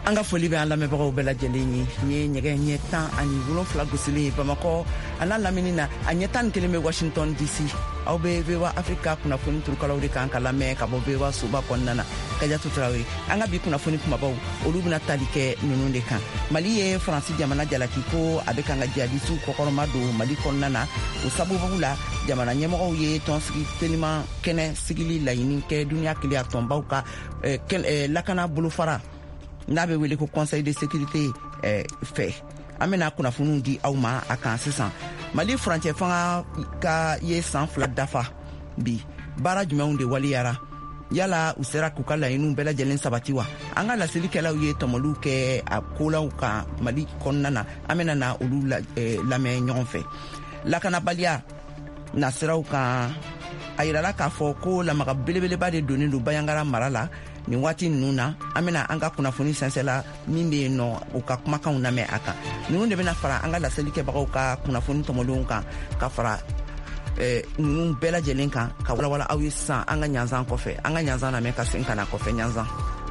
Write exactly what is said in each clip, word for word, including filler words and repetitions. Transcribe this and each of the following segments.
anga foli be an lamɛbagaw bɛɛ lajɛlen ye ni ɲɛgɛn ɲɛ tan ani wolonfila gosilen bamakɔ ana lamini na a ɲɛ tan ni kelen bɛ washington dc aw be V O A Afrika kunnafoni turukalaw de kan ka lamɛn ka bɔ V O A soba kɔnɔna na Kajatu Tarawele. An ka bi kunnafoni kumabaw olu bɛna tali kɛ ninnu de kan. Mali ye Faransi jamana jalaki ko a bɛ kan ka jihadisiw kɔkɔrɔma don Mali kɔnɔna na. O sababu la jamana ɲɛmɔgɔw ye tɔnsigi teliman kɛnɛ sigili laɲini kɛ duniya keleya tɔnbaw ka eh, eh, lakana bolofara n'a bɛ wele ko conseil de sécurité eh, fɛ. An bɛna kunnafoniw di aw ma a kan sisan. Mali furancɛ fanga ka ye san fila dafa bi baara jumɛnw de waliyara yala u sera k'u ka laɲiniw bɛɛ lajɛlen sabati wa? An ka laselikɛlaw ye tɔmɔliw kɛ a kolaw kan Mali kɔnɔna na. An bɛna na olu la, eh, lamɛn ɲɔgɔn fɛ. Lakanabaliya na siraw kan a yirala k'a fɔ ko lamaga belebeleba de donnen don Bayangara mara la nin waati ninnu na. An bɛna an ka kunnafoni sɛnsɛla min bɛ yen nɔ u ka kumakanw lamɛn a kan. Ninnu de bɛna fara an ka laselikɛbagaw ka kunnafoni tɔmɔlenw kan ka fara eh, ninnu bɛɛ lajɛlen kan ka walawala aw ye sisan an ka ɲanzan kɔfɛ. An ka ɲanzan lamɛn ka segin ka na kɔfɛ ɲanzan.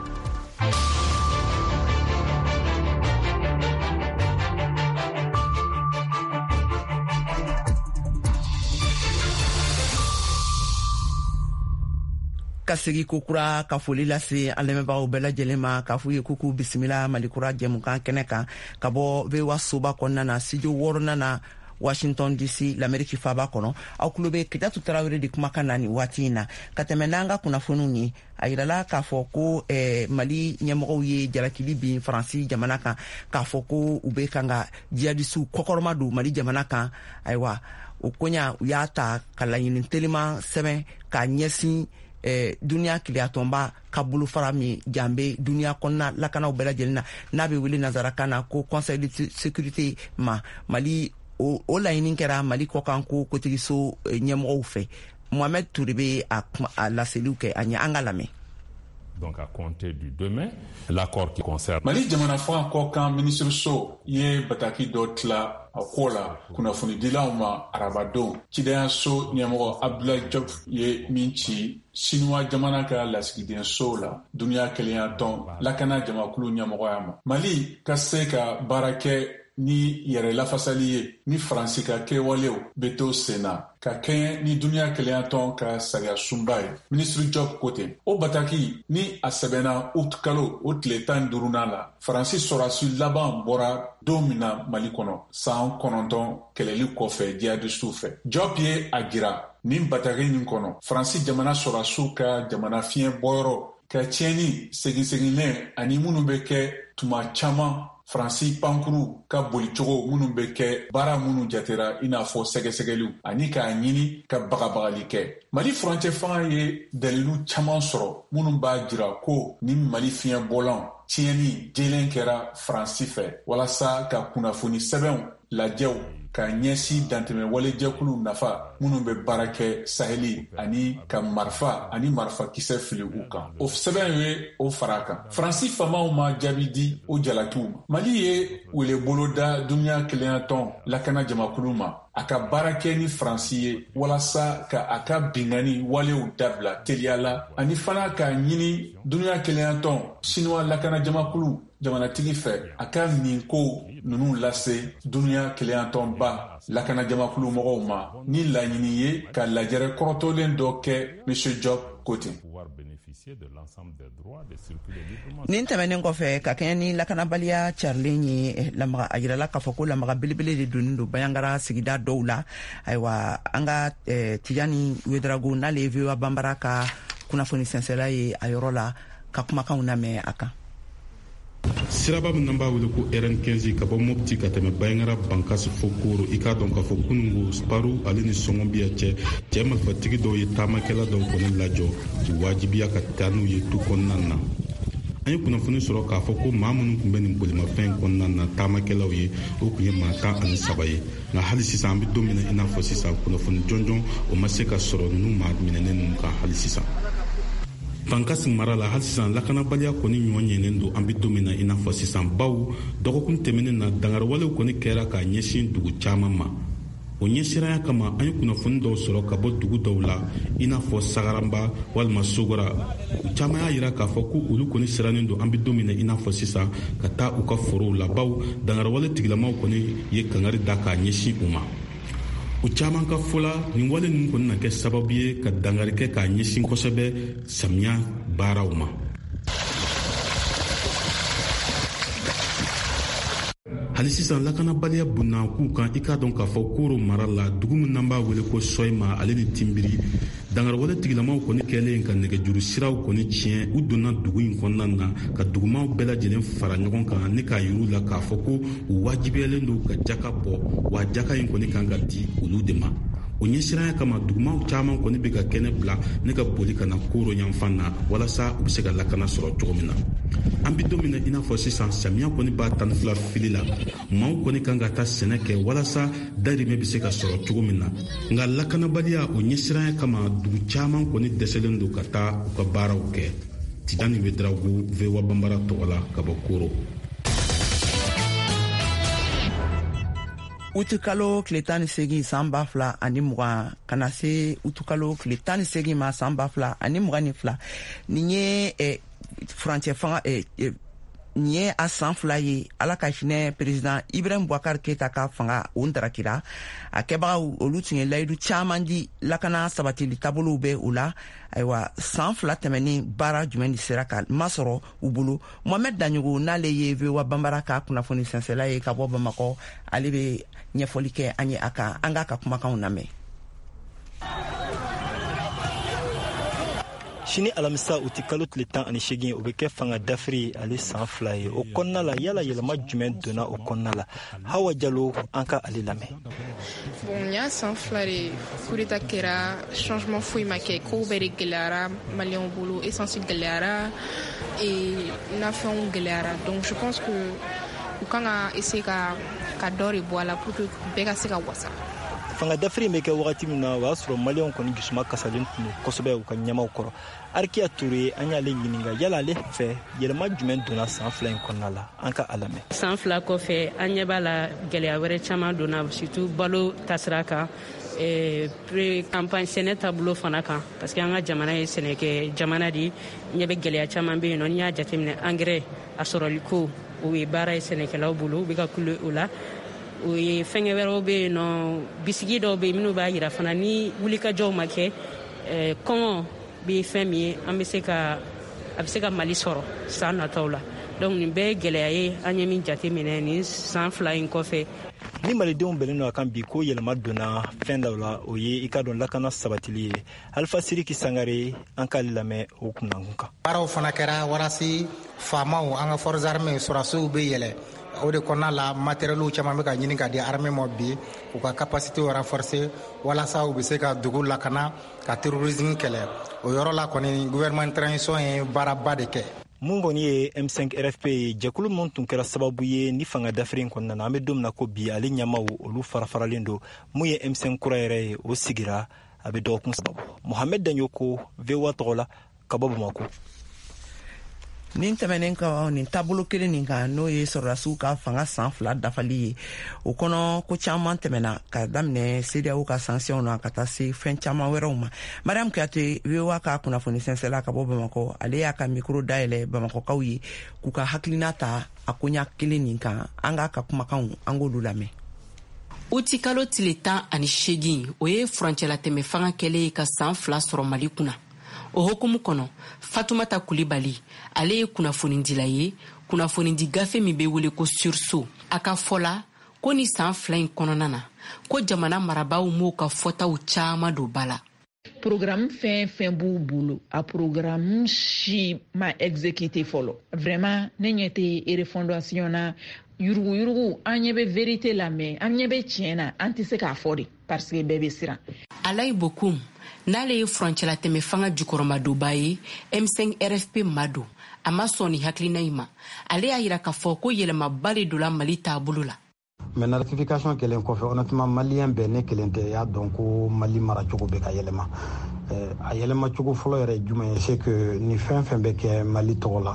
Ka segi kokura ka foli lase an lamɛnbagaw bɛɛ lajɛlen ma k'a f'u ye kuku bisimila malikura jɛmukan kɛnɛ kan ka bɔ V O A soba kɔnɔna na studio wɔɔrɔnan na Washington D C l'Amérique faba kɔnɔ. Aw kulo bɛ Kidatu Tarawele de kumakan na nin waati in na ka tɛmɛ n'an ka kunnafoniw ye. A yirala k'a fɔ ko eh, Mali ɲɛmɔgɔw ye jalakili bin Faransi jamana kan k'a fɔ ko u bɛ kan ka jihadisiw kɔkɔrɔma don Mali jamana kan. Ayiwa o koɲa u y'a ta ka laɲini teliman sɛbɛn k'a ɲɛsin Eh, duniya kiliyatɔnba ka bolofara min janbe duniya kɔnɔna lakanaw bɛɛ lajɛlen na n'a bɛ wele nazarakan na ko conseil de sécurité ma. Mali o, o laɲini kɛra Mali kɔkan ko kotigiso eh, ɲɛmɔgɔw fɛ. Mohamed Touré bɛ a, a laseliw kɛ a ɲɛ an ka lamɛn. Donc à compter du deux mai, l'accord qui concerne Mali jamana fanga kɔkan ministre so ye bataki dɔ tila a ko la kunnafonidilaw ma arabadon. Cidenya so ɲɛmɔgɔ Abdoulaye Diop ye min ci Chinois jamana ka lasigiden so la duniya keleya tɔn lakana jamakulu ɲɛmɔgɔya ma. Mali ka se ka baara kɛ ni yɛrɛ lafasali ye ni Faransi ka kɛwalew bɛ to sen na ka kɛɲɛ ni duniya keleya tɔn ka sariya sunba ye. Ministre Diop ko ten. O bataki ni a sɛbɛnna août kalo o tile tan ni duurunan la Faransi sɔrɔdasi laban bɔra don min na Mali kɔnɔ san kɔnɔntɔn kɛlɛli kɔfɛ jihadisiw fɛ. Diop ye a jira nin bataki nin kɔnɔ Faransi jamana sɔrɔdasiw ka jamana fiɲɛ bɔyɔrɔ ka tiɲɛni seginseginnen ani minnu bɛ kɛ tuma caman Faransi pankuru ka bolicogo minnu bɛ kɛ baara minnu jatera i n'a fɔ sɛgɛsɛgɛliw ani k'a ɲini ka bagabagali kɛ. Mali furancɛ fanga ye dalilu caman sɔrɔ minnu b'a jira ko ni Mali fiɲɛ bɔlan tiɲɛni jɛlen kɛra Faransi fɛ walasa ka kunnafoni sɛbɛnw lajɛw ka ɲɛsi dantɛmɛ walejɛkulu nafa minnu bɛ baara kɛ Saheli ani ka marifa ani marifa kisɛ fili u kan. O sɛbɛn ye o fara kan. Faransi famaw ma jaabi di o jalakiw ma. Mali ye welebolo da duniya keleya tɔn lakana jamakulu ma a ka baara kɛ ni Faransi ye walasa ka a ka bingani walew dabila teliya la ani fana k'a ɲini duniya keleya tɔn Chinois lakana jamakulu jamanatigi fɛ a ka nin ko ninnu lase duniya keleya tɔnba lakana jamakulu mɔgɔw ma ni laɲini ye ka lajɛrɛ kɔrɔtɔlen dɔ kɛ M. Diop ko ten. Nin tɛmɛnen kɔfɛ ka kɛɲɛ ni lakanabaliya carilen ye lamaga a yirala k'a fɔ ko lamaga belebele de donnen don Bayangara sigida dɔw la. Ayiwa an ka eh, Tijani Wedrago n'ale ye V O A Banbara ka kunnafoni sɛnsɛla ye a yɔrɔ la ka kumakanw lamɛn a kan. Siraba min b'a wele ko R N quinze ka bɔ Mopti ka tɛmɛ Bayangara Bankasi fo Koro i k'a dɔn k'a fɔ kunungo Sparu ale ni Sɔngɔbiya cɛ cɛ marifatigi dɔw ye taamakɛla dɔw kɔni lajɔ k'u wajibiya ka taa n'u ye tu kɔnɔna na. An ye kunnafoni sɔrɔ k'a fɔ ko maa minnu tun bɛ nin bolimafɛn kɔnɔna na taamakɛlaw ye o tun ye maa tan ani saba ye nka hali sisan an bɛ don min na i n'a fɔ sisan kunnafoni jɔnjɔn o ma se ka sɔrɔ ninnu maa minɛnen ninnu kan hali sisan. Bankasi mara la hali sisan lakanabaliya kɔni ɲɔgɔn ɲɛnen don an bɛ don min na i n'a fɔ sisan baw dɔgɔkun tɛmɛnen na dangarewalew kɔni kɛra k'a ɲɛsin dugu caman ma. o ɲɛsiranya kama an ye kunnafoni dɔw sɔrɔ ka bɔ dugu dɔw la i n'a fɔ Sagaramba walima Sogora. U caman y'a yira k'a fɔ ko olu kɔni sirannen don an bɛ don min na i n'a fɔ sisan ka taa u ka forow la, baw dangarewale tigilamaw kɔni ye kangari da k'a ɲɛsin u ma. U caman ka fɔla nin wale ninnu kɔni na kɛ sababu ye ka dangari kɛ k'a ɲɛsin kosɛbɛ samiya baaraw ma. hali sisan lakanabaliya bunna k'u kan i k'a dɔn k'a fɔ Koro mara la dugu min n'an b'a wele ko Soyima ale ni Tinbiri dangarewale tigilamaw kɔni kɛlen ka nɛgɛjuru siraw kɔni tiɲɛ u donna dugu in kɔnɔna na ka dugumaw bɛɛ lajɛlen fara ɲɔgɔn kan ne k'a yir'u la k'a fɔ ko u wajibiyalen don ka jaka bɔ wa jaka in kɔni kan ka di olu de ma. o ɲɛsiranya kama dugumaw caman kɔni bɛ ka kɛnɛ bila ne ka boli ka na Koro yanfan na walasa u bɛ se ka lakana sɔrɔ cogo min na. an bɛ don min na i n'a fɔ sisan samiya kɔni b'a tan ni fila fili la maaw kɔni kan ka taa sɛnɛ kɛ walasa dahirimɛ bɛ se ka sɔrɔ cogo min na. nka lakanabaliya o ɲɛsiranya kama dugu caman kɔni dɛsɛlen don ka taa u ka baaraw kɛ. Tidani Wedraogo, V O A Bambara tɔgɔ la ka bɔ Koro. utukalo tile tan ni segin san ba fila ani mugan ka na se utukalo tile tan ni segin ma san ba fila ani mugan ni fila nin ye eh, furancɛ fanga eh, eh, nin ye a san fila ye ala ka hinɛ président Ibrahim Boubacar Keita ka fanga o ntarakira a kɛbagaw olu tun ye layidu caman di lakana sabatili taabolow bɛ o la ayiwa san fila tɛmɛni baara jumɛn de sera ka masɔrɔ u bolo. Mohamed Daɲogo n'ale ye V O A Bambara ka kunnafoni sɛnsɛla ye ka bɔ Bamakɔ ale bɛ ɲɛfɔli kɛ an ye a kan an k'a ka kumakanw lamɛn. Sini alamisa uti kalo tile tan ani segin o bɛ kɛ fanga dafiri ale san fila ye o kɔnɔna la yala yɛlɛma jumɛn donna o kɔnɔna la Hawa Jalo an ka ale lamɛn. Bon y'a san fila de coup d'état kɛra changement foyi ma kɛ kow bɛɛ de gɛlɛyara maliyɛnw bolo essence gɛlɛyara et nafɛnw gɛlɛyara donc je pense que u kan ka essayer ka ka dɔ de bɔ a la pour que bɛɛ ka se ka wasa. fanga dafiri bɛ kɛ wagati min na o y'a sɔrɔ maliyɛnw kɔni dusuma kasalen tun don kosɛbɛ u ka ɲɛmaw kɔrɔ. Arikia Toure an y'ale ɲininka yala ale fɛ yɛlɛma jumɛn donna san fila in kɔnɔna la an ka a lamɛn. san fila kɔfɛ an ɲɛ b'a la gɛlɛya wɛrɛ caman donna surtout balo tasira kan pre campagne sɛnɛ taabolo fana kan parce que an ka jamana ye sɛnɛkɛ jamana de ɲɛ bɛ gɛlɛya caman bɛ yen nɔ n'i y'a jateminɛ engrais a sɔrɔli ko o ye baara ye sɛnɛkɛlaw bolo u bɛ ka kule o la. o ye fɛngɛ wɛrɛw bɛ yen nɔ bisigi dɔw bɛ yen minnu b'a jira fana ni wulikajɔw ma kɛ kɔngɔ bɛ fɛn min ye an bɛ se ka a bɛ se ka Mali sɔrɔ san nataw la donc nin bɛɛ ye gɛlɛya ye an ye min jate minɛ nin san fila in kɔfɛ. ni malidenw bɛnnen don a kan bi ko yɛlɛma donna fɛn dɔw la o ye i ka dɔn lakana sabatili ye. Alpha Siriki Sangare an k'ale lamɛn o kunnakun kan. baaraw fana kɛra walasi faamaw an ka forces armées sɔrɔdasiw bɛ yɛlɛ o de kɔnɔna la matériel caman bɛ ka ɲini ka di armée ma bi u ka capacité renforcer walasa u bɛ se ka dugu lakana ka terrorisme kɛlɛ o yɔrɔ la kɔni gouvernement transition ye baaraba de kɛ. mun kɔni ye M cinq R F P ye jɛkulu min tun kɛra sababu ye ni fanga dafiri in kɔnɔna na an bɛ don min na ko bi ale ɲɛmaw olu farafaralen don mun ye M cinq kura yɛrɛ ye o sigira a bɛ dɔgɔkun sababu. Mohamed Daɲoko V O A tɔgɔ la ka bɔ Bamakɔ. nin tɛmɛnen ka nin taabolo kelen nin kan n'o ye sɔrɔdasiw ka fanga san fila dafali ye o kɔnɔ ko caman tɛmɛna ka daminɛ C D A O ka sanction na ka taa se fɛn caman wɛrɛw ma. Mariam Kuyate V O A ka kunnafoni sɛnsɛla ka bɔ Bamakɔ ale y'a ka mikro dayɛlɛ Bamakɔkaw ye k'u ka hakilina ta a koɲa kelen nin kan an k'a ka kumakanw an k'olu lamɛn. uti kalo tile tan ani segin o ye furancɛlatɛmɛ fanga kɛlen ye ka san fila sɔrɔ Mali kunna. o hokumu kɔnɔ Fatumata Kulibali ale ye kunnafonidila ye kunnafonidi gafe min bɛ wele ko sursaut a ka fɔla ko ni san fila in kɔnɔna na ko jamana marabaaw m'u ka fɔtaw caman don ba la. Programme fɛn fɛn b'u bolo a programme si ma exécuté fɔlɔ vraiment ne ɲɛ tɛ refondation na yurugu yurugu an ɲɛ bɛ vérité la mais an ɲɛ bɛ tiɲɛ na an tɛ se k'a fɔ de parce que bɛɛ bɛ siran. Alayi Bokoum n'ale ye furancɛlatɛmɛ fanga jukɔrɔmadoba ye M cinq R F P mado a ma sɔn ni hakilina in ma ale y'a yira k'a fɔ ko yɛlɛmaba de don la Mali taabolo la. Mais ratification kelen kɔfɛ honnêtement malien bɛɛ ne kelen tɛ y'a dɔn ko Mali maracogo bɛ ka yɛlɛma a yɛlɛma cogo fɔlɔ yɛrɛ jumɛn ye c'est que ni fɛn fɛn bɛ kɛ Mali tɔgɔ la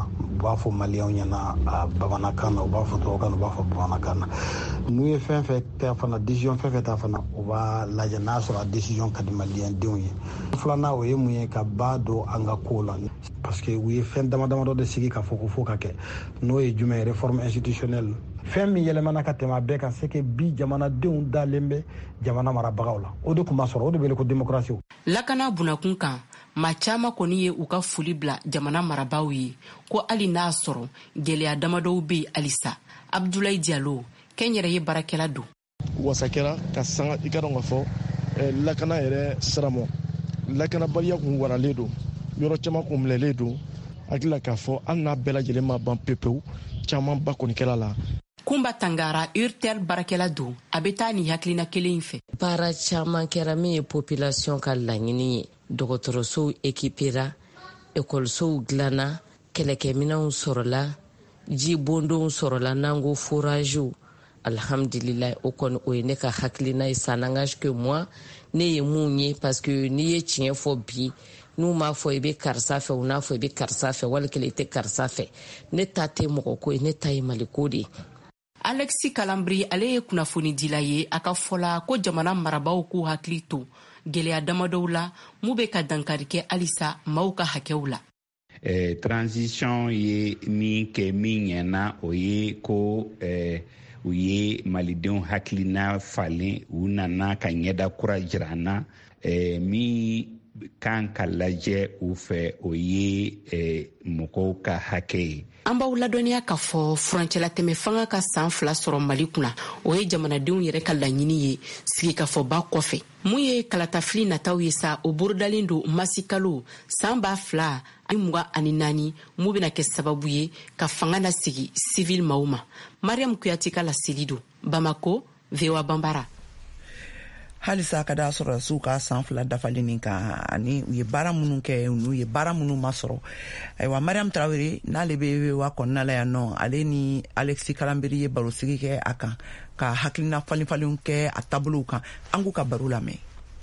b'a fɔ maliyɛnw ɲɛna a bamanankan na u b'a fɔ tubabukan na u b'a fɔ bamanankan na n'u ye fɛn fɛn kɛ fana décision fɛn fɛn ta fana u b'a lajɛ n'a sɔrɔ a décision ka di maliyɛndenw ye. filanan o ye mun ye ka ba don an ka kow la parce que u ye fɛn dama damadɔ de sigi ka fɔ ko fo ka kɛ n'o ye jumɛn réforme institutionnelle fɛn min yɛlɛmana ka tɛmɛ a bɛɛ kan c'est que bi jamanadenw dalen bɛ jamana marabagaw la o de tun b'a sɔrɔ o de wele ko démocratie. lakana bunakun kan maa caman kɔni ye u ka foli bila jamana marabaaw ye ko hali n'a sɔrɔ gɛlɛya damadɔw bɛ yen halisa. Abdoulaye Diallo kɛnyɛrɛye baarakɛla don. wasa kɛra ka sanga i ka dɔn k'a fɔ lakana yɛrɛ siramɔ lakanabaliya kun waralen don yɔrɔ caman kun minɛlen don hakilila k'a fɔ hali n'a bɛɛ lajɛlen ma ban pepewu caman ba kɔni kɛra la. Kumba Tangara urtel barakɛla don a bɛ taa ni hakilina kelen fɛ. Baara caman kɛra min ye population ka laɲini ye dɔgɔtɔrɔsow ekipera ekɔlisow dilanna kɛlɛkɛminɛnw sɔrɔla jibondonw sɔrɔla n'an ko foragew alhamdulilayi o kɔni o ye ne ka hakilina ye ça n'engage que moi ne ye mun ye parce que n'i ye tiɲɛ fɔ bi n'u m'a fɔ i bɛ karisa fɛ u n'a fɔ i bɛ karisa fɛ walikelen i tɛ karisa fɛ ne ta tɛ mɔgɔ ko ye ne ta ye maliko de ye. Alexis Kalambri ale ye kunnafoni dila ye a ka fɔla ko jamana marabaaw k'u hakili to gɛlɛya damadɔw la mu bɛ ka dankari kɛ halisa maaw ka hakɛw la. Eh, transition ye min kɛ min ɲɛna o ye ko eh, u ye malidenw hakilina falen u nana ka ɲɛda kura jira an na eh, min kan ka lajɛ u fɛ o ye eh, mɔgɔw ka hakɛ ye. An b'aw ladɔnniya k'a fɔ furancɛla tɛmɛ fanga ka san fila sɔrɔ Mali kunna o ye jamanadenw yɛrɛ ka laɲini ye sigikafɔba kɔfɛ. Mun ye kalatafili nataw ye sa o borodalen don masikalo san ba fila ani mugan ani naani mun bɛna kɛ sababu ye ka fanga lasigi civil maaw ma. Mariam Kuyate ka laseli don Bamako, V O A Bambara. halisa ka da sɔrɔ su ka san fila dafalen nin kan ani u ye baara minnu kɛ n'u ye baara minnu ma sɔrɔ. Ayiwa Mariam Traoré n'ale bɛ wa kɔnɔna la yan nɔ ale ni Alexis Kalambri ye barosigi kɛ a kan ka hakilina falen-falenw kɛ a taabolow kan an k'u ka baro lamɛn.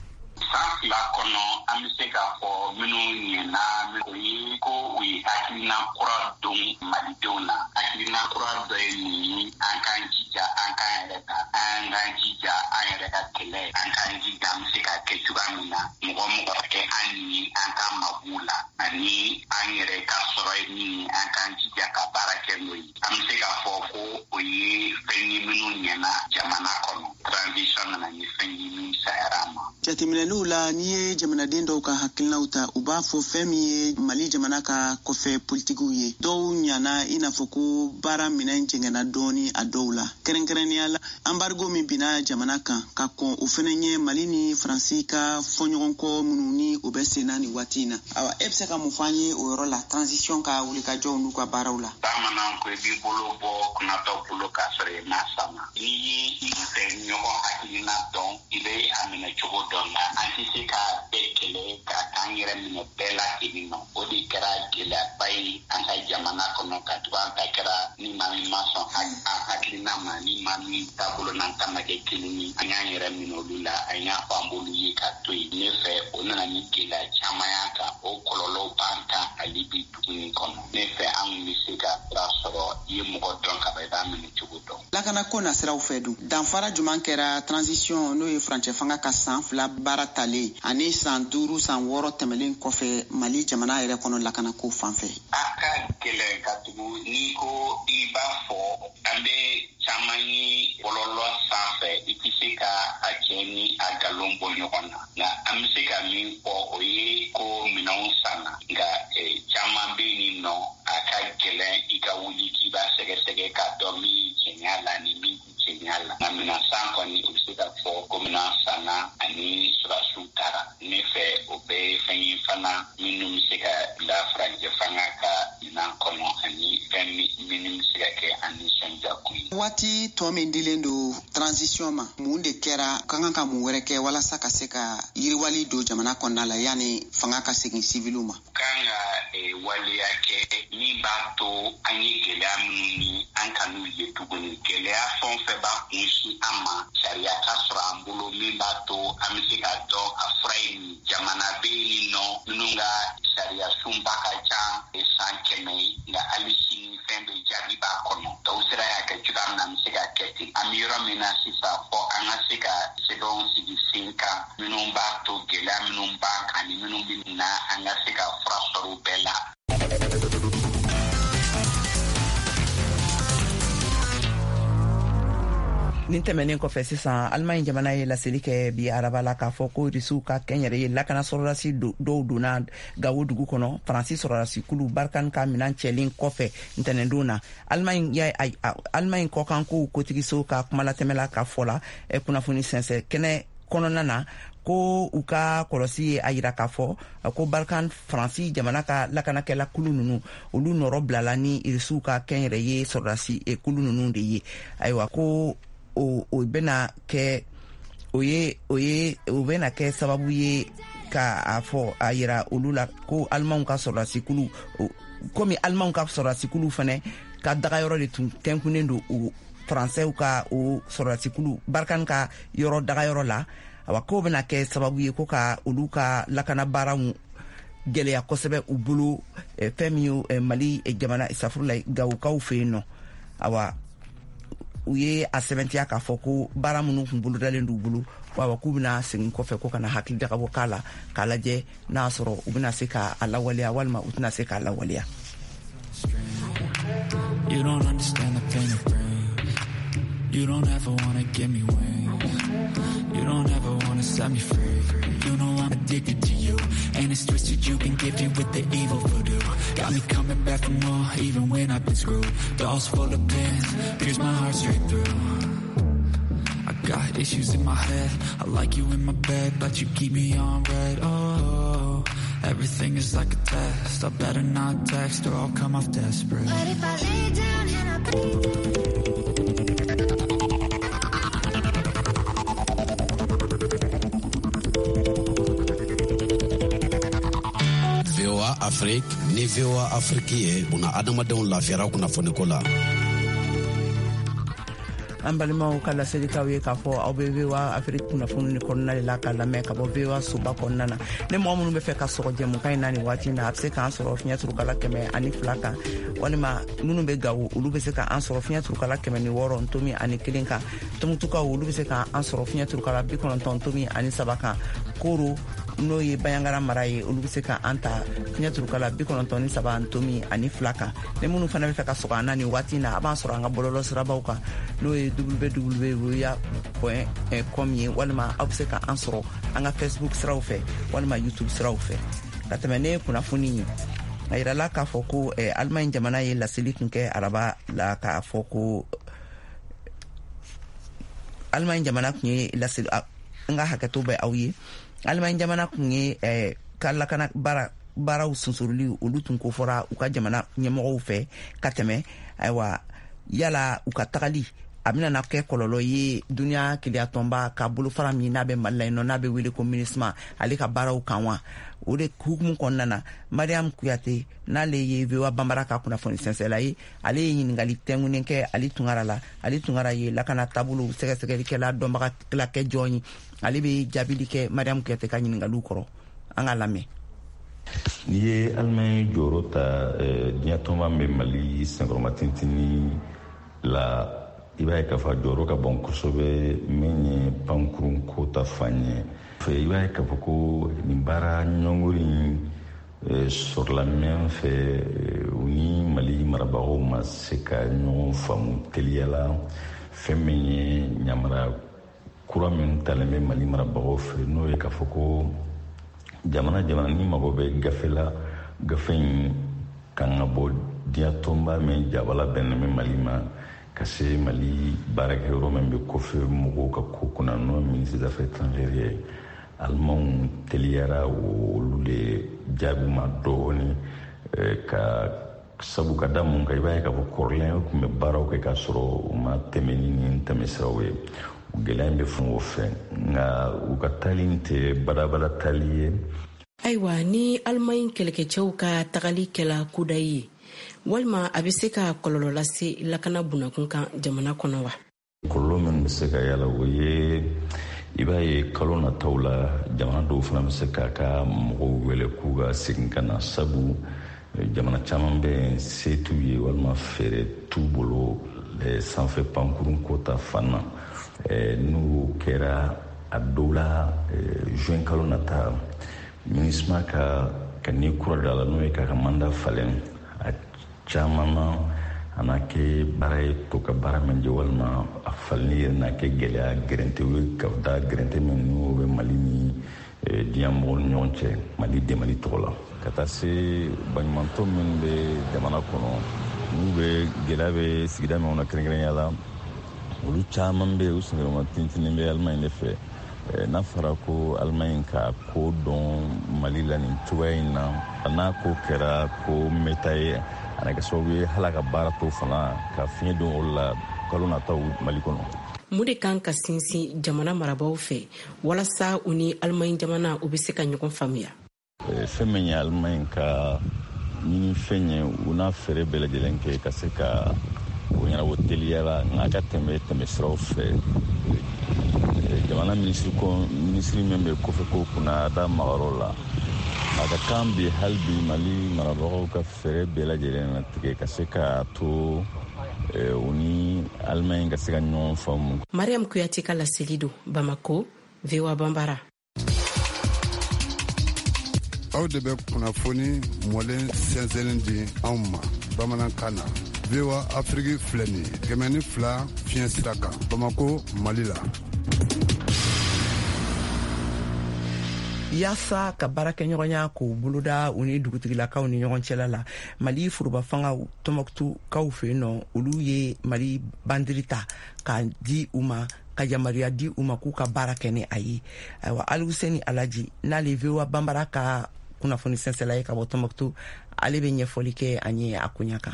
San fila kɔnɔ an bɛ se k'a fɔ minnu ɲɛna o ye ko u ye hakilina kura don malidenw na. Hakilina kura dɔ ye nin ye an k'an jija an k'an yɛrɛ ta an k'an jija an yɛrɛ ka kɛlɛ an k'an jija an bɛ se ka kɛ cogoya min na mɔgɔ mɔgɔ kɛ an ni an ka magu la ani an yɛrɛ ka sɔrɔ ye min ye an k'an jija ka baara kɛ n'o ye. An bɛ se k'a fɔ ko o ye fɛn ye minnu ɲɛna jamana kɔnɔ. Transition nana ni fɛn ye min sayara ma. Jateminɛliw la n'i ye jamanaden dɔw ka hakilinaw ta u b'a fɔ fɛn min ye Mali jamana ka kɔfɛ politikiw ye. Dɔw ɲana i n'a fɔ ko baara minɛn jɛngɛnna dɔɔni a dɔw la. Kɛrɛnkɛrɛnnenya la embargo min binna jamana kan ka kɔn o fɛnɛ ye Mali ni Faransi ka fɔɲɔgɔnkɔ minnu ni o bɛ senna ni waati in na. Awa e bɛ se ka mun fɔ an ye o yɔrɔ la transition ka wulikajɔw n'u ka baaraw la. Bamanan ko i b'i bolo bɔ kunnatɔ bolo k'a sɔrɔ i n'a sama. N'i ye i fɛ ɲɔgɔn hakilina dɔn i bɛ a minɛ cogo dɔn la. An tɛ se ka bɛɛ kɛlɛ ka k'an yɛrɛ minɛ bɛɛ la kelen nɔ. O de kɛra gɛlɛyaba ye an ka jamana kɔnɔ ka tugu an ta kɛra ni maa min ma sɔn an hakilina ma ni maa min taabolo n'an ta ma kɛ kelen ye an y'an yɛrɛ minɛ olu la an y'a fɔ an b'olu ye ka to yen. Ne fɛ o nana ni gɛlɛya caman y'a kan o kɔlɔlɔw b'an kan hali bi dugu in kɔnɔ. Ne fɛ an bɛ se ka sira sɔrɔ i ye mɔgɔ dɔn ka ban i b'a minɛ cogo dɔn. Lakana ko na siraw fɛ dun danfara juman kɛra transition n'o ye furancɛ fanga ka san fila baara talen ani san duuru san wɔɔrɔ tɛmɛlen kɔfɛ Mali jamana yɛrɛ kɔnɔ lakana ko fan fɛ. A ka gɛlɛn ka tugu n'i ko i b'a fɔ an bɛ caman ye bɔlɔlɔ sanfɛ i tɛ se ka a cɛ ni a galon bɔ ɲɔgɔn na nka an bɛ se ka min fɔ o ye ko minɛnw sanna nka caman bɛ yen nɔ a ka gɛlɛn i ka wuli k'i b'a sɛgɛsɛgɛ k'a dɔn min cɛɲa la ni min cɛɲa la nka minɛn san kɔni o bɛ se ka fɔ ko minɛn sanna ani surasiw taara ne fɛ o bɛɛ ye fɛn ye fana minnu bɛ se ka bila furancɛ fanga ka minɛn kɔnɔ ani fɛn minnu bɛ se ka kɛ ani nisɔndiya kun ye. Waati tɔ min dilen don transition ma mun de kɛra ka kan ka mun wɛrɛ kɛ walasa ka se ka yiriwali don jamana kɔnɔna la yanni fanga ka segin civiliw ma. Kan ka waleya kɛ min b'a to an ye gɛlɛya minnu ni an ka n'u ye tuguni gɛlɛya fɛn o fɛn b'a kun si an ma sariya ka sɔrɔ an bolo min b'a to an bɛ se ka dɔn a fura ye nin jamana bɛ yen nɔ minnu ka sariya sunba ka ca san kɛmɛ ye nka hali sini min na sisan fɔ an ka se ka sɛbɛnw sigi sen kan minnu b'a to gɛlɛya minnu b'an kan ni minnu bɛ na an ka se ka fura sɔrɔ u bɛɛ la. nin tɛmɛnen kɔfɛ sisan Allemagne jamana ye laseli kɛ bi araba la k'a fɔ ko Rusiw ka kɛnyɛrɛ ye lakana sɔrɔdasi dɔw donna Gawo dugu kɔnɔ Faransi sɔrɔdasi kulu Barkan ka minan cɛlen kɔfɛ ntɛnɛndon na Allemagne ya Allemagne kɔkan ko kotigiso ka kumalatɛmɛla ka fɔ la kunnafoni sɛnsɛ kɛnɛ kɔnɔna na ko u ka kɔlɔsi ye a yira k'a fɔ ko Balkan Faransi jamana ka lakanakɛla kulu nunu olu nɔrɔ bilala ni Rusiw ka kɛnyɛrɛ ye sɔrɔdasi kulu nunu de ye ayiwa ko o o bena kɛ o ye o ye o bena kɛ sababu ye ka a fɔ a yira olu la ko Almanw ka sɔrɔdasi kulu komi Almanw ka sɔrɔdasi kulu fɛnɛ ka dagayɔrɔ de tun tɛnkunnen don o Faransɛw ka o sɔrɔdasi kulu Barkan ka yɔrɔ dagayɔrɔ la awa ko bena kɛ sababu ye ko ka olu ka lakana baaraw gɛlɛya kosɛbɛ u bolo fɛn min ye Mali jamana isafurula Gawukaw fɛ yen nɔ awa u ye a sɛbɛntiya k'a fɔ ko baara minnu kun bolodalen d'u bolo wa k'u bɛna segin kɔfɛ ko kana hakili jagabɔ k'a la k'a lajɛ n'a sɔrɔ u bɛna se k'a lawaleya walima u tɛna se k'a lawaleya. You don't understand the pain of pain. You don't ever wanna give me wings. You don't ever wanna set me free. You know I'm addicted to you, and it's twisted. You've been gifted with the evil voodoo. Got me coming back for more, even when I've been screwed. Dolls full of pins, pierce my heart straight through. I got issues in my head. I like you in my bed, but you keep me on red. Oh, everything is like a test. I better not text or I'll come off desperate. What if I lay down and I Afrique ni V O A Afrique ye una adamadenw lafiyara kunnafoni ko la. an balimaw ka laselikaw ye k'a fɔ aw bɛ V O A Afrique kunnafoni kɔnɔna de la ka lamɛn ka bɔ V O A soba kɔnɔna na ni mɔgɔ minnu bɛ fɛ ka sɔgɔ jɛmukan in na nin waati na a bɛ se k'an sɔrɔ fiɲɛ turukala kɛmɛ ani fila kan walima minnu bɛ Gawo olu bɛ se k'an sɔrɔ fiɲɛ turukala kɛmɛ ni wɔɔrɔ ntomi ani kelen kan Tomutukaw olu bɛ se k'an sɔrɔ fiɲɛ turukala bi kɔnɔntɔn ntomi ani saba kan Koro n'o ye Bayangara mara ye olu bɛ se k'an ta fiɲɛ turukala bi kɔnɔntɔn ni saba ntomi ani fila kan ni minnu fana bɛ fɛ ka sɔgɔ an na nin waati na a b'an sɔrɔ an ka bɔlɔlɔ sirabaw kan n'o ye w w w point com ye walima aw bɛ se k'an sɔrɔ an ka Facebook siraw fɛ walima YouTube siraw fɛ ka tɛmɛ ne kunnafoni ye a yirala k'a fɔ ko Allemagne jamana ye laseli kun kɛ araba la k'a fɔ ko Allemagne jamana kun ye laseli an ka hakɛto bɛ aw ye Allemagne jamana kun ye ka lakana baara baaraw sunsuruli olu tun ko fɔra u ka jamana ɲɛmɔgɔw fɛ ka tɛmɛ ayiwa yala u ka tagali a bɛna na kɛ kɔlɔlɔ ye duniya keleyatɔnba ka bolofara min n'a bɛ Mali la yen nɔ n'a bɛ wele ko MINUSMA ale ka baaraw kan wa o de hukumu kɔnɔna na Mariam Kuyate n'ale ye V O A Banbara ka kunnafoni sɛnsɛla ye ale ye ɲininkali tɛnkunnen kɛ Ale Tunkara la Ale Tunkara ye lakana taabolo sɛgɛsɛgɛlikɛla dɔnbaga kɛ jɔn ye ale bɛ jaabili kɛ Mariam Kuyate ka ɲininkaliw kɔrɔ an ka lamɛn. N'i ye Allemagne jɔyɔrɔ ta diɲɛ tɔnba bɛ Mali senkɔrɔma tintini la i b'a ye k'a fɔ jɔyɔrɔ ka bon kosɛbɛ min ye pankurun ko ta fan ye i b'a ye k'a fɔ ko nin baara ɲɔngɔn in sɔrɔla min fɛ u ni Mali marabagaw ma se ka ɲɔgɔn faamu teliya la fɛn min ye ɲamara kura min talen bɛ Mali marabagaw fɛ n'o ye k'a fɔ ko jamana jamana ni mago bɛ gafe la gafe in kan ka bɔ diɲɛ tɔnba min jabala bɛnnen bɛ Mali ma ka se Mali baarakɛyɔrɔ min bɛ kɔfɛ mɔgɔw ka ko kunna n'o ministre des affaires étrangères ye Alimanw teliyara olu de jaabi ma dɔɔni ka sabu ka da mun kan i b'a ye k'a fɔ kɔrɔlen tun bɛ baaraw kɛ k'a sɔrɔ u ma tɛmɛ ni tɛmɛsiraw ye gɛlɛya bɛ fɛn o fɛn nka u ka taali tɛ badabada taali ye. Ayiwa ni Allemagne kɛlɛkɛcɛw ka tagali kɛla kuda ye walima a bɛ se ka kɔlɔlɔ lase lakana bunakun kan jamana kɔnɔ wa? Kɔlɔlɔ min bɛ se ka yala o ye i b'a ye kalo nataw la jamana dɔw fana bɛ se k'a ka mɔgɔw wele k'u ka segin ka na sabu jamana caman bɛ se t'u ye walima fɛɛrɛ t'u bolo sanfɛ pankurun ko ta fan na n'u kɛra a dɔw la juin kalo nata minisma ka ka ni kura da la n'o ye k'a ka manda falen a caman na a n'a kɛ baara ye to ka baara min jɛ walima a faleni yɛrɛ n'a kɛ gɛlɛya gɛrɛntɛ u ye ka da gɛrɛntɛ min n'o bɛ mali ni diɲɛ mɔgɔw ni ɲɔgɔn cɛ mali dɛmɛli tɔgɔ la ka taa se baɲumantɔ minnu bɛ jamana kɔnɔ n'u bɛ gɛlɛya bɛ sigida min na kɛrɛnkɛrɛnya la olu caman bɛ yen u sigiyɔrɔma tintinin bɛ Allemagne de fɛ n'a fɔra ko Allemagne ka ko dɔn mali la nin cogoya in na n'a ko kɛra ko meta ye a na kɛ sababu ye hali ka baara to fana ka fiɲɛ don olu la kalo nataw mali kɔnɔ. Mun de kan ka sinsin jamana marabaaw fɛ walasa u ni Allemagne jamana u bɛ se ka ɲɔgɔn faamuya? Fɛn min ye Allemagne ka ɲini fɛn ye u n'a fɛɛrɛ bɛɛ lajɛlen kɛ ka se ka o ɲɛnabɔ teliya la nka a ka tɛmɛ tɛmɛsiraw fɛ. Jamana minisiri minisiri min bɛ kɔfɛ ko kunna da magayɔrɔ la a ka kan bi hali bi mali marabagaw ka fɛɛrɛ bɛɛ lajɛlen na tigɛ ka se ka to u ni Allemagne ka se ka ɲɔgɔn faamu. Mariam Kuyate ka laseli don Bamako, V O A Bambara. Aw de bɛ kunnafoni mɔlen sɛnsɛnlen di anw ma bamanankan na. V O A Afrique filɛ nin ye kɛmɛ ni fila fiɲɛ sira kan Bamako, Mali la. Yaasa ka baarakɛɲɔgɔnya k'o boloda u ni dugutigilakaw ni ɲɔgɔn cɛla la Mali foroba fangaw Tɔnbɔkutukaw fɛ yen nɔ olu ye Mali bandiri ta ka di u ma ka yamaruya di u ma k'u ka baara kɛ ni a ye. Ayiwa Aluseni Alaji n'ale V O A Bambara ka kunnafoni sɛnsɛla ye ka bɔ Tɔnbɔkutu ale bɛ ɲɛfɔli kɛ an ye a koɲa kan.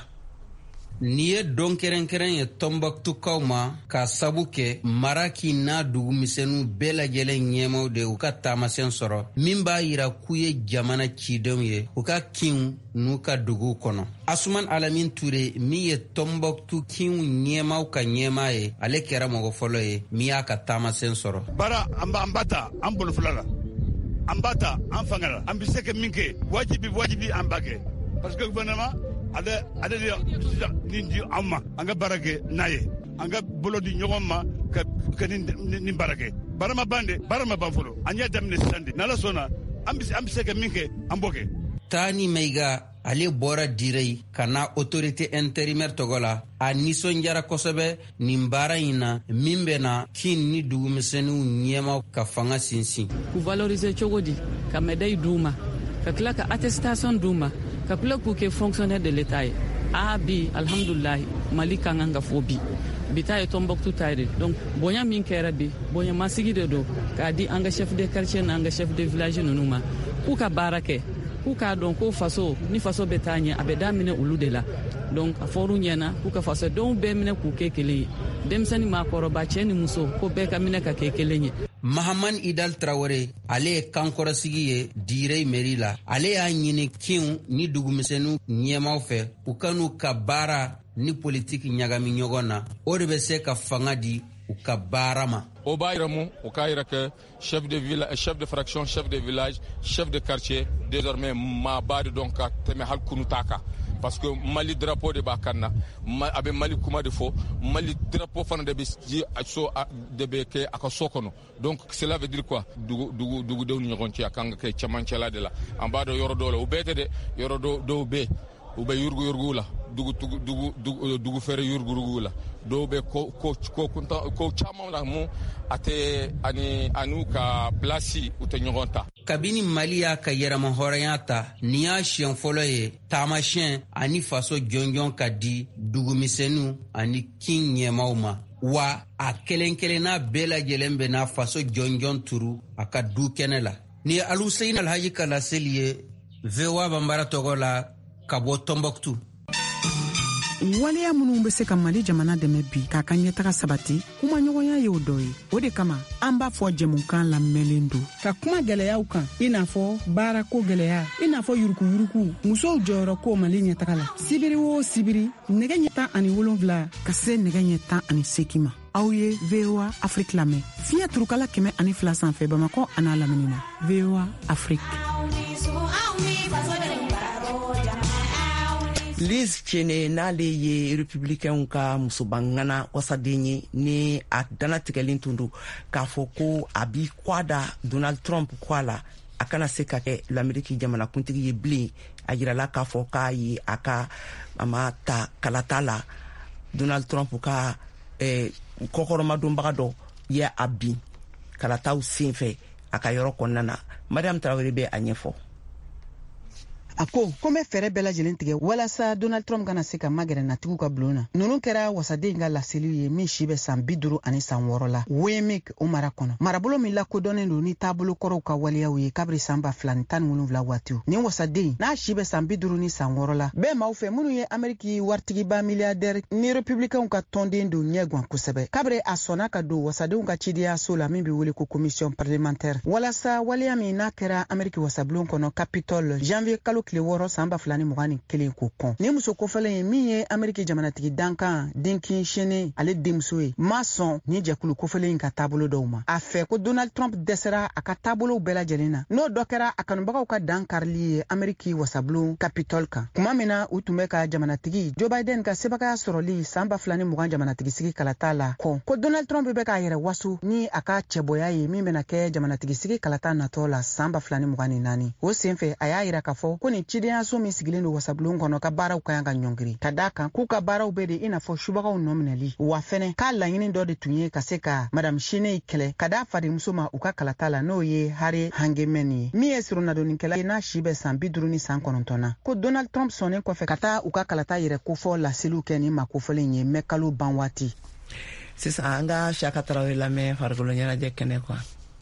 Ni ye don kɛrɛnkɛrɛn ye Tɔnbɔkutukaw ma ka sabu kɛ mara k'i n'a dugumisɛnninw bɛɛ lajɛlen ɲɛmaw de u ka taamasɛn sɔrɔ min b'a yira k'u ye jamana cidenw ye u ka kinw n'u ka duguw kɔnɔ. Asuman Alamin Ture min ye Tɔnbɔkutu kinw ɲɛmaw ka ɲɛmaa ye ale kɛra mɔgɔ fɔlɔ ye min y'a ka taamasɛn sɔrɔ. Bara an b'a ta an bolofila la an b'a ta an fanga la an bɛ se ka min kɛ wajibi wajibi an b'a kɛ parce que gouvernement ale ale de nin di an ma an ka baara kɛ n'a ye an ka bolo di ɲɔgɔn ma ka ka nin baara kɛ baara ma ban de baara ma ban fɔlɔ an y'a daminɛ sisan de n'ala sɔnna an bɛ se ka min kɛ an b'o kɛ. Tani Meiga ale bɔra Direi ka na autorité intérimaire tɔgɔ la a nisɔndiyara kosɛbɛ nin baara in na min bɛ na kin ni dugumisɛnninw ɲɛmaw ka fanga sinsin. K'u valoriser cogo di ka médaille d'u ma ka tila ka attestation d'u ma ka tila k'u kɛ fonctionnaire de l'État ye. A bi alhamdulilahi Mali kan kan ka fɔ bi bi ta ye Tɔnbɔkutu ta ye donc bonya min kɛra bi bonya masigi de don k'a di an ka chef de quartier n'an ka chef de village ninnu ma k'u ka baara kɛ k'u k'a dɔn ko faso ni faso bɛ taa ɲɛ a bɛ daminɛ olu de la donc a fɔr'u ɲɛna k'u ka faso denw bɛɛ minɛ k'u kɛ kelen ye denmisɛnnin maakɔrɔba cɛ ni muso ko bɛɛ ka minɛ ka kɛ kelen ye. Mahaman Idal Traoré ale ye kankɔrɔsigi ye Direi mairie la ale y'a ɲini kinw ni dugumisɛnninw ɲɛmaw fɛ u ka n'u ka baara ni politiki ɲagami ɲɔgɔn na o de bɛ se ka fanga di u ka baara ma. O b'a yira mun o k'a yira kɛ chef de village chef de fraction chef de village chef de quartier désormais maa b'a de dɔn ka tɛmɛ hali kunu t'a kan parce que Mali drapeau de b'a kan na a bɛ Mali kuma de fɔ Mali drapeau fana de bɛ ji a so de bɛ kɛ a ka so kɔnɔ donc cela veut dire quoi dugu dugu dugudenw ni ɲɔgɔn cɛ a kan ka kɛ cɛmancɛla de la an b'a dɔn yɔrɔ dɔw la o bɛɛ tɛ dɛ yɔrɔ dɔw bɛ yen u bɛ yurugu yurugu la dugu dugu dugu dugu fɛrɛ yurugu yurugu la dɔw bɛ ko ko ko kuntan ko caman la mun a tɛ ani ani'u ka place u tɛ ɲɔgɔn ta. Kabini Mali y'a ka yɛrɛma hɔrɔnya ta nin y'a siɲɛ fɔlɔ ye taamasiyɛn ani faso jɔnjɔn ka di dugumisɛnninw ani kin ɲɛmaw ma wa a kelen kelenna bɛɛ lajɛlen bɛ n'a faso jɔnjɔn turu a ka du kɛnɛ la. Ni Aluseyin Alhaji ka laseli ye V O A Bambara tɔgɔ la ka bɔ Tɔnbɔkutu. Waleya minnu bɛ se ka Mali jamana dɛmɛ bi k'a ka ɲɛtaga sabati kuma ɲɔgɔnya ye o dɔ ye o de kama an b'a fɔ jɛmukan lamɛnlen don ka kuma gɛlɛyaw kan i n'a fɔ baarako gɛlɛya i n'a fɔ yurukuyuruku musow jɔyɔrɔ ko Mali ɲɛtaga la sibiri o sibiri nɛgɛ ɲɛ tan ani wolonwula ka se nɛgɛ ɲɛ tan ani seegin ma aw ye V O A Afrique lamɛn fiɲɛ turukala kɛmɛ ani fila sanfɛ Bamakɔ a n'a lamini na V O A Afrique. Liz Cheney n'ale ye républicain ka musobangana wasaden ye ni a danatigɛlen tun don k'a fɔ ko a bi kwada Donald Trump kwala a kana se ka kɛ l'Ameriki jamanakuntigi ye bilen. A yirala k'a fɔ k'a ye a ka a ma ta kalata la Donald Trump ka eh, kɔkɔrɔmadonbaga dɔ ye a bin kalataw senfɛ a ka yɔrɔ kɔnɔna na. Mariam Traoré bɛ a ɲɛfɔ. A ko ko bɛ fɛɛrɛ bɛɛ lajɛlen tigɛ walasa Donald Trump kana se ka magɛrɛ natigiw ka bulon na. Ninnu kɛra wasaden ka laseliw ye min si bɛ san bi duuru ani san wɔɔrɔ la Wyoming o mara kɔnɔ. Marabolo min lakodɔnnen don ni taabolo kɔrɔw ka waleyaw ye kabiri san ba fila ni tan ni wolonwula waatiw. Nin wasaden n'a si bɛ san bi duuru ni san wɔɔrɔ la bɛɛ maaw fɛ minnu ye Ameriki waritigiba miliyardɛri ni républicainw ka tɔnden don ɲɛguwan kosɛbɛ. Kabiri a sɔnna ka don wasadenw ka cideyaso la min bɛ wele ko commission parlementaire walasa waleya min n'a kɛra Ameriki wasabulon kɔnɔ Capitol janvier kalo tile wɔɔrɔ san ba fila ni mugan ni kelen ko kɔn. Ni muso kofɔlen ye min ye Ameriki jamanatigi dankan Dinkin Cheney ale denmuso ye ma sɔn ni jɛkulu kofɔlen in ka taabolo dɔw ma. A fɛ ko Donald Trump dɛsɛra a ka taabolow bɛɛ lajɛlen na n'o dɔ kɛra a kanubagaw ka dan karili ye Ameriki wasabulon Capitol kan. Kuma min na u tun bɛ ka jamanatigi Joe Biden ka sebagaya sɔrɔli san ba fila ni mugan jamanatigi sigi kalata la kɔn ko Donald Trump bɛ k'a yɛrɛ waso ni a ka cɛbɔya ye min bɛna kɛ jamanatigi sigi kalata natɔ la san ba fila ni mugan ni naani. O senfɛ a y'a yira k'a fɔ ko ni cideyaso min sigilen don wasabulon kɔnɔ ka baaraw ka yan ka ɲɔngiri ka daa kan k'u ka baaraw bɛ de i n'a fɔ subagaw nɔ minɛli wa fɛnɛ k'a laɲini dɔ de tun ye ka se ka Madame Cheney kɛlɛ ka daa fadimuso ma u ka kalata la n'o ye Harry Hangeman ye min ye surunadonnikɛla ye n'a si bɛ san bi duuru ni san kɔnɔntɔn na. Ko Donald Trump sɔnnen kɔfɛ ka taa u ka kalata yɛrɛ kofɔ laseliw kɛ ni ma kofɔlen ye mɛ kalo ban waati. Sisan an ka Siaka Traoré lamɛn farikolo ɲɛnajɛ kɛnɛ kwa.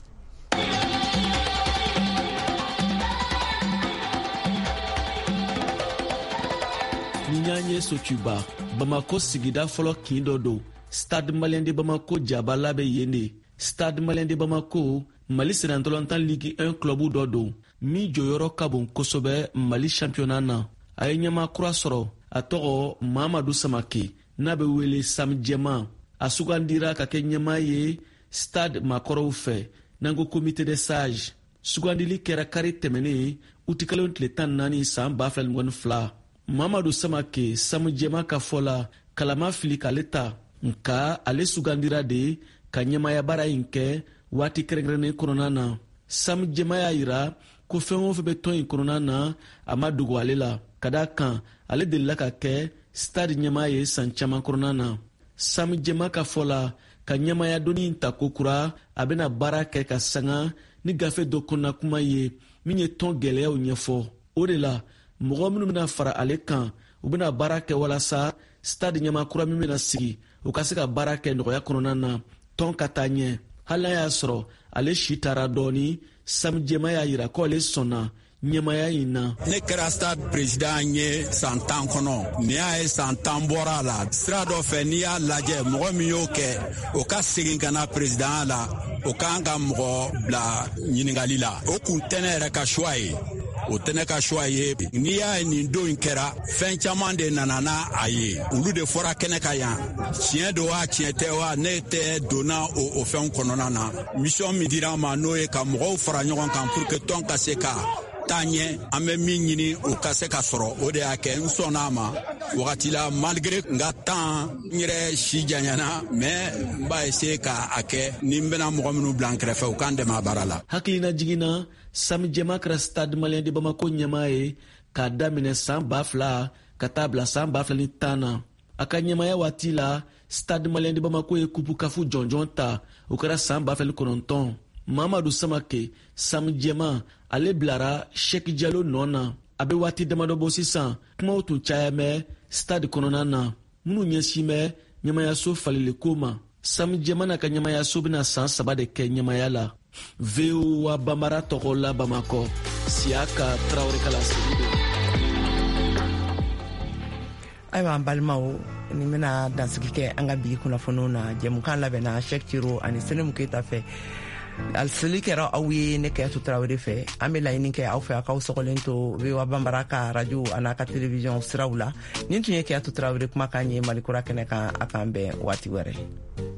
Ninyanye Sotuba, Bamako sigida fɔlɔ kin dɔ don. Stade Malien de Bamako jaba labɛn yen de. Stade Malien de Bamako, Mali senatɔlɔntan Ligue un club dɔ don. Min jɔyɔrɔ ka bon kosɛbɛ Mali championnat na. A ye ɲɛma kura sɔrɔ. A tɔgɔ Mamadou Samake. N'a bɛ wele Sam Jɛma. A sugandira ka kɛ ɲɛma ye Stade makɔrɔw fɛ. N'an ko comité des sages. Sugandili kɛra kari tɛmɛnen utikalen tile tan ni naani san ba fila ni mugan ni fila. Mamadou Samake Samu Jɛma ka fɔ la kalama fili k'ale ta nka ale sugandira de ka ɲɛmaya baara in kɛ waati kɛrɛnkɛrɛnnen kɔnɔna na. Samu Jɛma y'a yira ko fɛn o fɛn bɛ tɔn in kɔnɔna na a ma dogo ale la ka d'a kan ale delila ka kɛ stade ɲɛma ye san caman kɔnɔna na. Samu Jɛma ka fɔ la ka ɲɛmaya donni in ta kokura a bɛna baara kɛ ka sanga ni gafe dɔ kɔnɔna kuma ye min ye tɔn gɛlɛyaw ɲɛfɔ. O de la mɔgɔ minnu bɛna fara ale kan u bɛna baara kɛ walasa stade ɲɛma kura min bɛna sigi u ka se ka baara kɛ nɔgɔya kɔnɔna na tɔn ka taa ɲɛ. Hali y'a sɔrɔ ale si taara dɔɔni Samu Jɛma y'a yira ko ale sɔnna ɲɛmaya in na. Ne kɛra stade président ye san tan kɔnɔ ni y'a ye san tan bɔra a la sira dɔ fɛ n'i y'a lajɛ mɔgɔ min y'o kɛ o ka segin ka na président la o k'an ka mɔgɔ bila ɲiningali la o kun tɛ ne yɛrɛ ka choix ye. O tɛ ne ka choix ye n'i y'a ye nin don in kɛra fɛn caman de nana n'a a ye olu de fɔra kɛnɛ ka yan tiɲɛ don wa tiɲɛ tɛ wa ne tɛ donna o, o fɛn kɔnɔna na mission min dira ma n'o ye ka mɔgɔw fara ɲɔgɔn kan pour que tɔn ka se ka taa ɲɛ an bɛ min ɲini o ka se ka sɔrɔ o de y'a kɛ n sɔnna a ma wagati la malgré n ka temps n yɛrɛ si janyana mais n b'a essayer ka a kɛ ni n bɛna mɔgɔ minnu bila n kɛrɛfɛ u k'an dɛmɛ a baara la. Hakilina jiginna Samu Jɛma kɛra stade malien de Bamako ɲɛma ye k'a daminɛ san ba fila ka taa bila san ba fila ni tan na. A ka ɲɛmaya waati la stade malien de Bamako ye kupu kafu jɔnjɔn ta o kɛra san ba fila ni kɔnɔntɔn. Mamadou Samake Samu Jɛma ale bilara Sheikh Diallo nɔ na. A bɛ waati damadɔ bɔ sisan kumaw tun caya mɛ stade kɔnɔna na minnu ɲɛsin bɛ ɲɛmayaso falili ko ma. Samu Jɛma n'a ka ɲɛmayaso bɛna san saba de kɛ ɲɛmaya la. V O A Bambara tɔgɔ la Bamakɔ Siaka Traoré ka laseli don. Ayiwa an balimaw ni bɛna dansigi kɛ an ka bi kunnafoniw na jɛmukan labɛnna Cheikh Tiro ani Senem Keyita fɛ. Aliseli kɛra aw ye ne Keyatu Traoré fɛ an bɛ laɲini kɛ aw fɛ a k'aw sɔgɔlen to V O A Bambara ka radio an'a ka télévision siraw la nin tun ye Keyatu Traoré kumakan ye Mali kura kɛnɛ kan a k'an bɛn waati wɛrɛ.